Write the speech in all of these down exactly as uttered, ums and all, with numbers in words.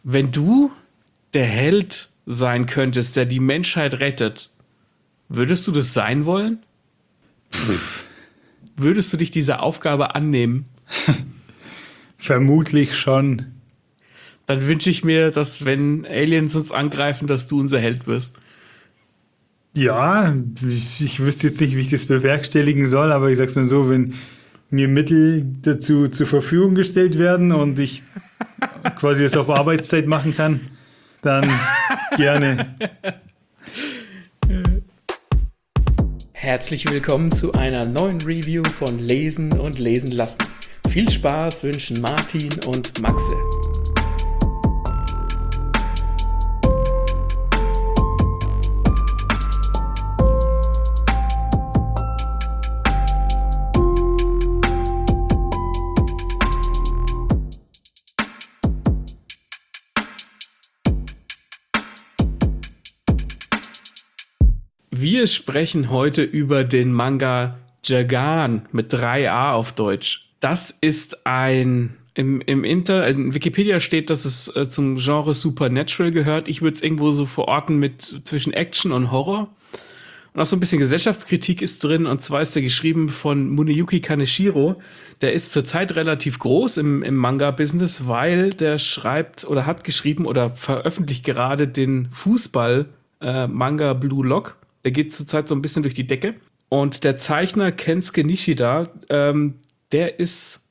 Wenn du der Held sein könntest, der die Menschheit rettet, würdest du das sein wollen? Würdest du dich dieser Aufgabe annehmen? Vermutlich schon. Dann wünsche ich mir, dass, wenn Aliens uns angreifen, dass du unser Held wirst. Ja, ich wüsste jetzt nicht, wie ich das bewerkstelligen soll, aber ich sag's mal so, wenn mir Mittel dazu zur Verfügung gestellt werden und ich quasi das auf Arbeitszeit machen kann, dann gerne. Herzlich willkommen zu einer neuen Review von Lesen und Lesen lassen. Viel Spaß wünschen Martin und Maxe. Wir sprechen heute über den Manga Jagan mit drei A auf Deutsch. Das ist ein, im, im Inter, in Wikipedia steht, dass es äh, zum Genre Supernatural gehört. Ich würde es irgendwo so verorten mit zwischen Action und Horror. Und auch so ein bisschen Gesellschaftskritik ist drin. Und zwar ist der geschrieben von Muneyuki Kaneshiro. Der ist zurzeit relativ groß im, im Manga-Business, weil der schreibt oder hat geschrieben oder veröffentlicht gerade den Fußball-Manga äh, Blue Lock. Der geht zurzeit so ein bisschen durch die Decke. Und der Zeichner Kensuke Nishida, ähm, der ist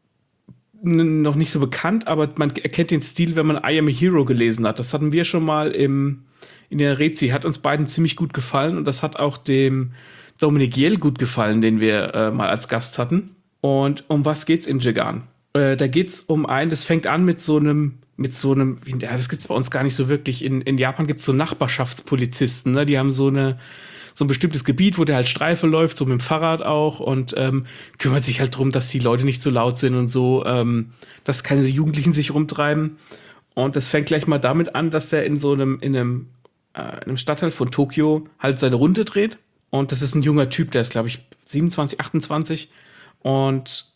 n- noch nicht so bekannt, aber man erkennt den Stil, wenn man I Am a Hero gelesen hat. Das hatten wir schon mal im, in der Rezi. Hat uns beiden ziemlich gut gefallen und das hat auch dem Dominik Jell gut gefallen, den wir äh, mal als Gast hatten. Und um was geht's in Jagan? Äh, da geht's um einen, das fängt an mit so einem mit so einem, ja, das gibt's bei uns gar nicht so wirklich. In, in Japan gibt's so Nachbarschaftspolizisten, ne? Die haben so eine, so ein bestimmtes Gebiet, wo der halt Streife läuft, so mit dem Fahrrad auch und ähm, kümmert sich halt drum, dass die Leute nicht so laut sind und so, ähm, dass keine Jugendlichen sich rumtreiben. Und das fängt gleich mal damit an, dass der in so einem, in einem, äh, in einem Stadtteil von Tokio halt seine Runde dreht. Und das ist ein junger Typ, der ist, glaube ich, siebenundzwanzig, achtundzwanzig. Und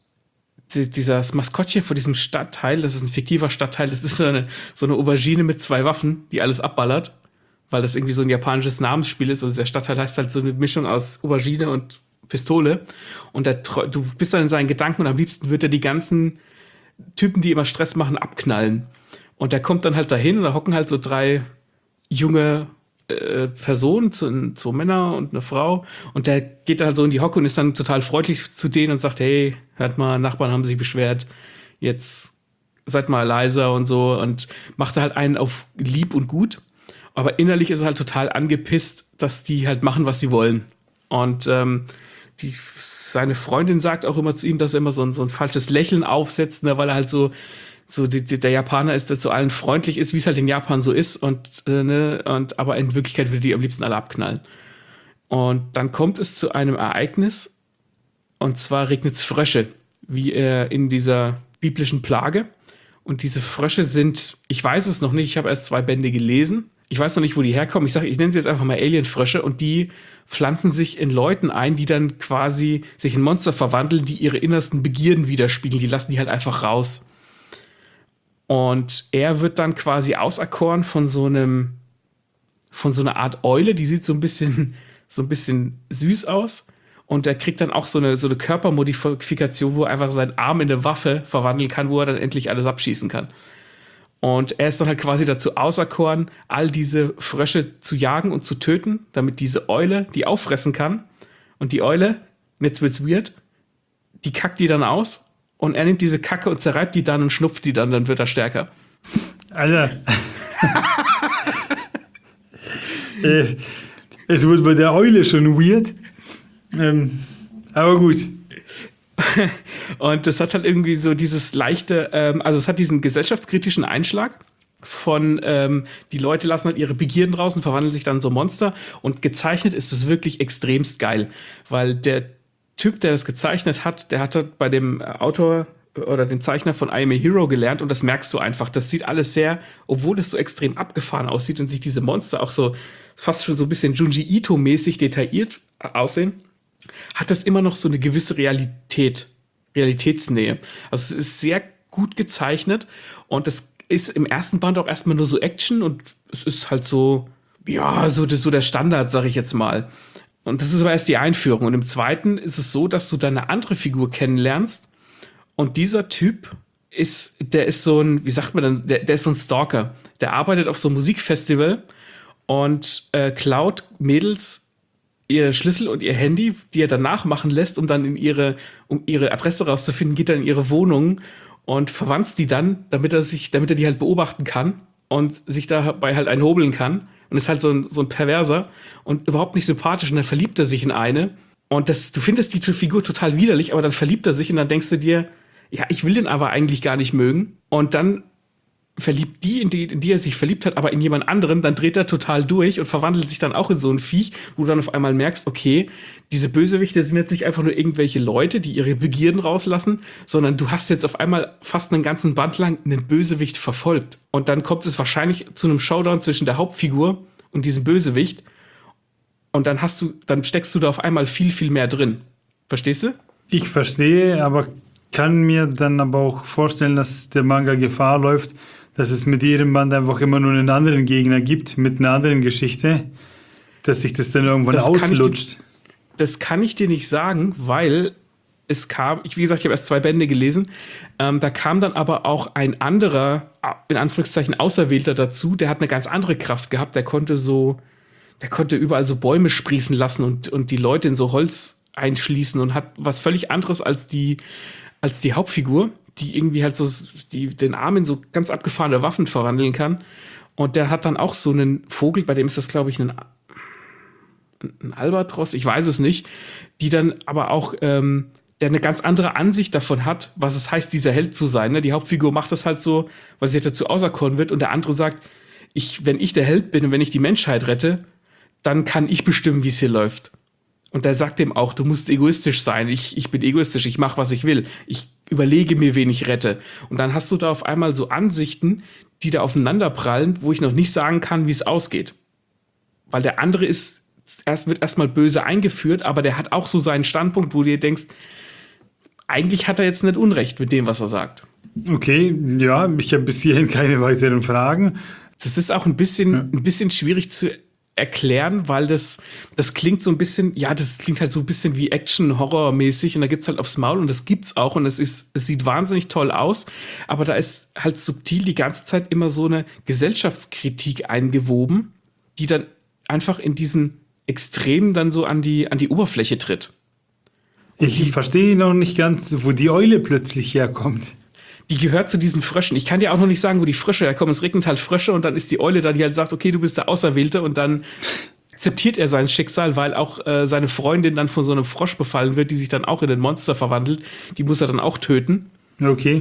dieses Maskottchen von diesem Stadtteil, das ist ein fiktiver Stadtteil, das ist so eine, so eine Aubergine mit zwei Waffen, die alles abballert, weil das irgendwie so ein japanisches Namensspiel ist. Also der Stadtteil heißt halt so eine Mischung aus Aubergine und Pistole. Und der, du bist dann in seinen Gedanken und am liebsten wird er die ganzen Typen, die immer Stress machen, abknallen. Und der kommt dann halt dahin und da hocken halt so drei junge äh, Personen, zwei, zwei Männer und eine Frau. Und der geht dann halt so in die Hocke und ist dann total freundlich zu denen und sagt, hey, hört mal, Nachbarn haben sich beschwert, jetzt seid mal leiser und so. Und macht halt einen auf lieb und gut. Aber innerlich ist er halt total angepisst, dass die halt machen, was sie wollen. Und ähm, die, seine Freundin sagt auch immer zu ihm, dass er immer so ein, so ein falsches Lächeln aufsetzt, ne, weil er halt so so die, die, der Japaner ist, der zu allen freundlich ist, wie es halt in Japan so ist und, äh, ne, und aber in Wirklichkeit würde die am liebsten alle abknallen. Und dann kommt es zu einem Ereignis und zwar regnet es Frösche, wie äh, in dieser biblischen Plage. Und diese Frösche sind, ich weiß es noch nicht, ich habe erst zwei Bände gelesen. Ich weiß noch nicht, wo die herkommen. Ich sage, ich nenne sie jetzt einfach mal Alienfrösche und die pflanzen sich in Leuten ein, die dann quasi sich in Monster verwandeln, die ihre innersten Begierden widerspiegeln. Die lassen die halt einfach raus. Und er wird dann quasi auserkoren von so einem, von so einer Art Eule, die sieht so ein bisschen, so ein bisschen süß aus. Und er kriegt dann auch so eine, so eine Körpermodifikation, wo er einfach seinen Arm in eine Waffe verwandeln kann, wo er dann endlich alles abschießen kann. Und er ist dann halt quasi dazu auserkoren, all diese Frösche zu jagen und zu töten, damit diese Eule die auffressen kann. Und die Eule, und jetzt wird's weird, die kackt die dann aus. Und er nimmt diese Kacke und zerreibt die dann und schnupft die dann, dann wird er stärker. Alter. äh, es wird bei der Eule schon weird. Ähm, aber gut. Und das hat halt irgendwie so dieses leichte, ähm, also es hat diesen gesellschaftskritischen Einschlag von, ähm, die Leute lassen halt ihre Begierden draußen, verwandeln sich dann in so Monster. Und gezeichnet ist es wirklich extremst geil, weil der Typ, der das gezeichnet hat, der hat halt bei dem Autor oder dem Zeichner von I Am a Hero gelernt und das merkst du einfach. Das sieht alles sehr, obwohl das so extrem abgefahren aussieht und sich diese Monster auch so fast schon so ein bisschen Junji Ito-mäßig detailliert aussehen, hat das immer noch so eine gewisse Realität, Realitätsnähe. Also es ist sehr gut gezeichnet und das ist im ersten Band auch erstmal nur so Action und es ist halt so, ja, so, das, so der Standard, sag ich jetzt mal. Und das ist aber erst die Einführung. Und im zweiten ist es so, dass du dann eine andere Figur kennenlernst. Und dieser Typ ist, der ist so ein, wie sagt man dann, der, der ist so ein Stalker. Der arbeitet auf so einem Musikfestival und äh, klaut Mädels ihr Schlüssel und ihr Handy, die er danach machen lässt, um dann in ihre, um ihre Adresse rauszufinden, geht dann in ihre Wohnung und verwandt die dann, damit er sich, damit er die halt beobachten kann und sich dabei halt einhobeln kann. Und ist halt so ein, so ein Perverser und überhaupt nicht sympathisch. Und dann verliebt er sich in eine. Und das, du findest die Figur total widerlich, aber dann verliebt er sich und dann denkst du dir, ja, ich will den aber eigentlich gar nicht mögen. Und dann verliebt die, in die, in die er sich verliebt hat, aber in jemand anderen, dann dreht er total durch und verwandelt sich dann auch in so ein Viech, wo du dann auf einmal merkst, okay, diese Bösewichte sind jetzt nicht einfach nur irgendwelche Leute, die ihre Begierden rauslassen, sondern du hast jetzt auf einmal fast einen ganzen Band lang einen Bösewicht verfolgt. Und dann kommt es wahrscheinlich zu einem Showdown zwischen der Hauptfigur und diesem Bösewicht. Und dann hast du, dann steckst du da auf einmal viel, viel mehr drin. Verstehst du? Ich verstehe, aber kann mir dann aber auch vorstellen, dass der Manga Gefahr läuft, dass es mit jedem Band einfach immer nur einen anderen Gegner gibt, mit einer anderen Geschichte, dass sich das dann irgendwann das auslutscht. Kann dir, das kann ich dir nicht sagen, weil es kam, ich, wie gesagt, ich habe erst zwei Bände gelesen, ähm, da kam dann aber auch ein anderer, in Anführungszeichen Auserwählter dazu, der hat eine ganz andere Kraft gehabt, der konnte so, der konnte überall so Bäume sprießen lassen und, und die Leute in so Holz einschließen und hat was völlig anderes als die, als die Hauptfigur, die irgendwie halt so die, den Arm in so ganz abgefahrene Waffen verwandeln kann. Und der hat dann auch so einen Vogel, bei dem ist das, glaube ich, ein, ein Albatros, ich weiß es nicht, die dann aber auch, ähm, der eine ganz andere Ansicht davon hat, was es heißt, dieser Held zu sein. Ne? Die Hauptfigur macht das halt so, weil sie halt dazu auserkoren wird und der andere sagt, ich, wenn ich der Held bin und wenn ich die Menschheit rette, dann kann ich bestimmen, wie es hier läuft. Und der sagt dem auch, du musst egoistisch sein. Ich, ich bin egoistisch, ich mache, was ich will. Ich überlege mir, wen ich rette. Und dann hast du da auf einmal so Ansichten, die da aufeinander prallen, wo ich noch nicht sagen kann, wie es ausgeht. Weil der andere ist, erst wird erstmal böse eingeführt, aber der hat auch so seinen Standpunkt, wo du dir denkst, eigentlich hat er jetzt nicht Unrecht mit dem, was er sagt. Okay, ja, ich habe bis hierhin keine weiteren Fragen. Das ist auch ein bisschen, ja. ein bisschen schwierig zu erklären, weil das, das klingt so ein bisschen, ja, das klingt halt so ein bisschen wie Action-Horror-mäßig und da gibt's halt aufs Maul und das gibt's auch und es ist, es sieht wahnsinnig toll aus, aber da ist halt subtil die ganze Zeit immer so eine Gesellschaftskritik eingewoben, die dann einfach in diesen Extremen dann so an die, an die Oberfläche tritt. Und ich die, verstehe noch nicht ganz, wo die Eule plötzlich herkommt. Die gehört zu diesen Fröschen. Ich kann dir auch noch nicht sagen, wo die Frösche herkommen. Es regnet halt Frösche und dann ist die Eule da, die halt sagt, okay, du bist der Auserwählte und dann akzeptiert er sein Schicksal, weil auch äh, seine Freundin dann von so einem Frosch befallen wird, die sich dann auch in ein Monster verwandelt. Die muss er dann auch töten. Okay.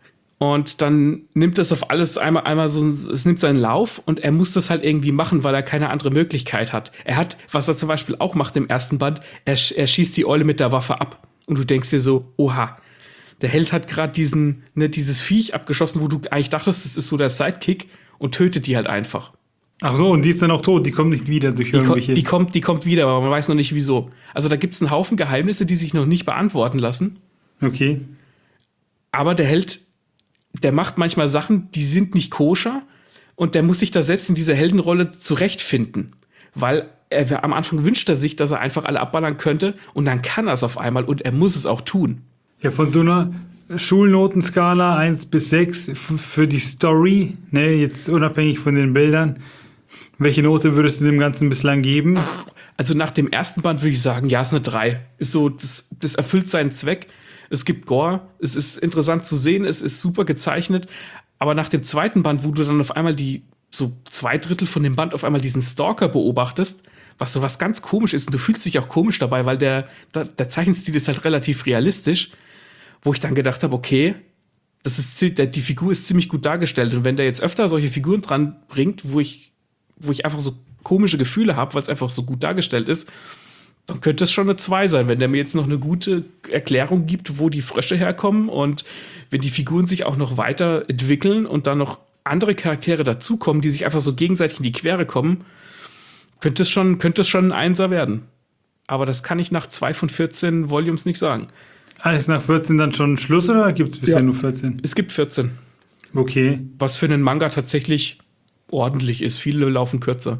Und dann nimmt das auf alles einmal, einmal so, es nimmt seinen Lauf und er muss das halt irgendwie machen, weil er keine andere Möglichkeit hat. Er hat, was er zum Beispiel auch macht im ersten Band, er, er schießt die Eule mit der Waffe ab. Und du denkst dir so, oha, der Held hat gerade diesen, ne, dieses Viech abgeschossen, wo du eigentlich dachtest, das ist so der Sidekick und tötet die halt einfach. Ach so, und die ist dann auch tot, die kommt nicht wieder durch die irgendwelche... Ko- die, kommt, die kommt wieder, aber man weiß noch nicht wieso. Also da gibt es einen Haufen Geheimnisse, die sich noch nicht beantworten lassen. Okay. Aber der Held, der macht manchmal Sachen, die sind nicht koscher und der muss sich da selbst in dieser Heldenrolle zurechtfinden. Weil er, am Anfang wünscht er sich, dass er einfach alle abballern könnte und dann kann er es auf einmal und er muss es auch tun. Ja, von so einer Schulnotenskala eins bis sechs f- für die Story, ne, jetzt unabhängig von den Bildern, welche Note würdest du dem Ganzen bislang geben? Also nach dem ersten Band würde ich sagen, ja, ist eine drei. Ist so, das, das erfüllt seinen Zweck. Es gibt Gore, es ist interessant zu sehen, es ist super gezeichnet. Aber nach dem zweiten Band, wo du dann auf einmal die, so zwei Drittel von dem Band auf einmal diesen Stalker beobachtest, was so was ganz komisch ist und du fühlst dich auch komisch dabei, weil der, der, der Zeichenstil ist halt relativ realistisch, wo ich dann gedacht habe, okay, das ist, die Figur ist ziemlich gut dargestellt und wenn der jetzt öfter solche Figuren dran bringt, wo ich, wo ich einfach so komische Gefühle habe, weil es einfach so gut dargestellt ist, dann könnte es schon eine zwei sein, wenn der mir jetzt noch eine gute Erklärung gibt, wo die Frösche herkommen und wenn die Figuren sich auch noch weiter entwickeln und dann noch andere Charaktere dazukommen, die sich einfach so gegenseitig in die Quere kommen, könnte es schon, könnte es schon ein Einser werden. Aber das kann ich nach zwei von vierzehn Volumes nicht sagen. Ah, ist nach vierzehn dann schon Schluss oder gibt es bisher ja. nur vierzehn? Es gibt vierzehn. Okay. Was für einen Manga tatsächlich ordentlich ist. Viele laufen kürzer.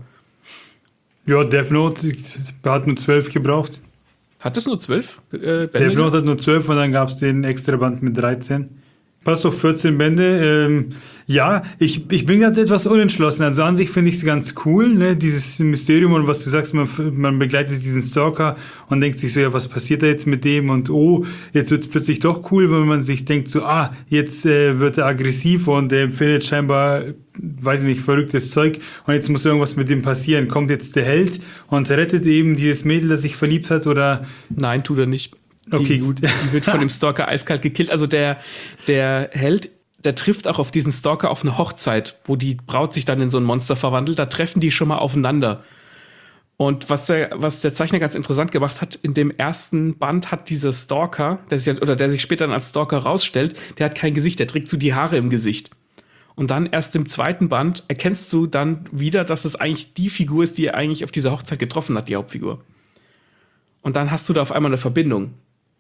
Ja, Death Note hat nur zwölf gebraucht. Hat das nur zwölf äh, Bände? Death Note hat nur zwölf und dann gab es den extra Band mit dreizehn. Passt auf vierzehn Bände. Ähm, ja, ich, ich bin gerade etwas unentschlossen. Also an sich finde ich es ganz cool, ne? Dieses Mysterium und was du sagst, man, man begleitet diesen Stalker und denkt sich so, ja, was passiert da jetzt mit dem? Und oh, jetzt wird es plötzlich doch cool, wenn man sich denkt so, ah, jetzt äh, wird er aggressiv und er empfindet scheinbar, weiß ich nicht, verrücktes Zeug und jetzt muss irgendwas mit dem passieren. Kommt jetzt der Held und rettet eben dieses Mädel, das sich verliebt hat oder? Nein, tut er nicht. Okay, die, gut. Die wird von dem Stalker eiskalt gekillt. Also der, der Held, der trifft auch auf diesen Stalker auf eine Hochzeit, wo die Braut sich dann in so ein Monster verwandelt. Da treffen die schon mal aufeinander. Und was der, was der Zeichner ganz interessant gemacht hat, in dem ersten Band hat dieser Stalker, der sich, oder der sich später dann als Stalker rausstellt, der hat kein Gesicht, der trägt so die Haare im Gesicht. Und dann erst im zweiten Band erkennst du dann wieder, dass es eigentlich die Figur ist, die er eigentlich auf dieser Hochzeit getroffen hat, die Hauptfigur. Und dann hast du da auf einmal eine Verbindung.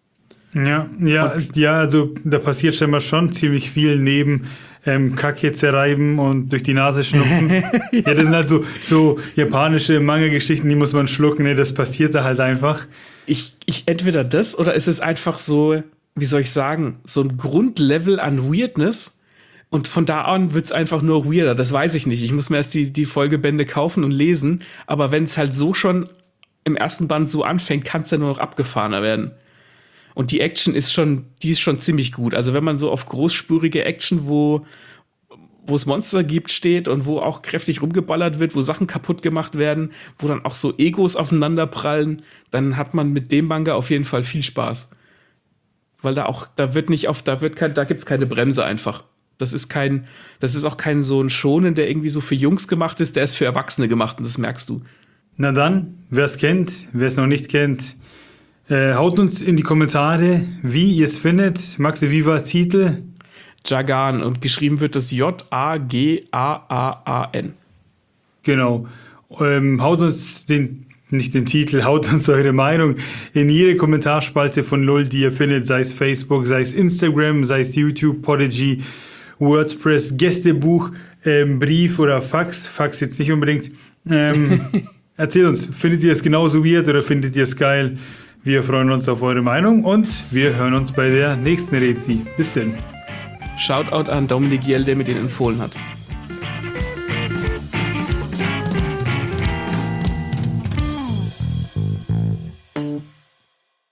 Ja, ja, ja, also da passiert scheinbar schon ziemlich viel neben ähm, Kacke zerreiben und durch die Nase schnupfen. Ja, das sind halt so, so japanische Manga-Geschichten, die muss man schlucken, ne? Das passiert da halt einfach. Ich, ich entweder das oder ist es einfach so, wie soll ich sagen, so ein Grundlevel an Weirdness und von da an wird es einfach nur weirder, das weiß ich nicht. Ich muss mir erst die, die Folgebände kaufen und lesen, aber wenn es halt so schon im ersten Band so anfängt, kann es ja nur noch abgefahrener werden. Und die Action ist schon, die ist schon ziemlich gut. Also wenn man so auf großspurige Action, wo, wo es Monster gibt, steht und wo auch kräftig rumgeballert wird, wo Sachen kaputt gemacht werden, wo dann auch so Egos aufeinander prallen, dann hat man mit dem Manga auf jeden Fall viel Spaß. Weil da auch, da wird nicht auf, da wird kein, da gibt's keine Bremse einfach. Das ist kein, das ist auch kein so ein Schonen, der irgendwie so für Jungs gemacht ist, der ist für Erwachsene gemacht und das merkst du. Na dann, wer es kennt, wer es noch nicht kennt, Äh, haut uns in die Kommentare, wie ihr es findet. Maxi, wie war Titel? Jagan und geschrieben wird das J A G A A A N. Genau. Ähm, haut uns den, nicht den Titel, haut uns eure Meinung in jede Kommentarspalte von Lull, die ihr findet, sei es Facebook, sei es Instagram, sei es YouTube, Podigy, WordPress, Gästebuch, ähm, Brief oder Fax. Fax jetzt nicht unbedingt. Ähm, erzählt uns, findet ihr es genauso weird oder findet ihr es geil? Wir freuen uns auf eure Meinung und wir hören uns bei der nächsten Rezi. Bis denn. Shoutout an Dominik Jell, der mir den empfohlen hat.